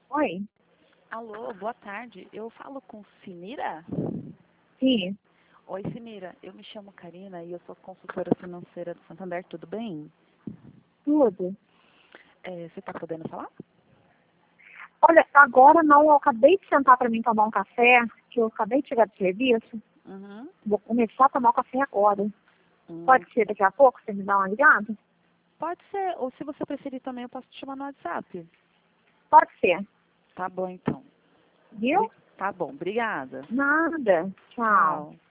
Oi? Alô, boa tarde. Eu falo com Simira? Sim, Oi, Simira. Eu me chamo Karina e eu sou consultora financeira do Santander. Tudo bem? tudo. Você está podendo falar? Olha, agora não, eu acabei de sentar para mim tomar um café, que eu acabei de chegar do serviço. Uhum. Vou começar a tomar o café agora. Hum. Pode ser daqui a pouco, você me dá uma ligada? Pode ser, ou se você preferir também, eu posso te chamar no WhatsApp. Pode ser. Tá bom, então. Viu? Tá bom, obrigada. Nada. Tchau. Tchau.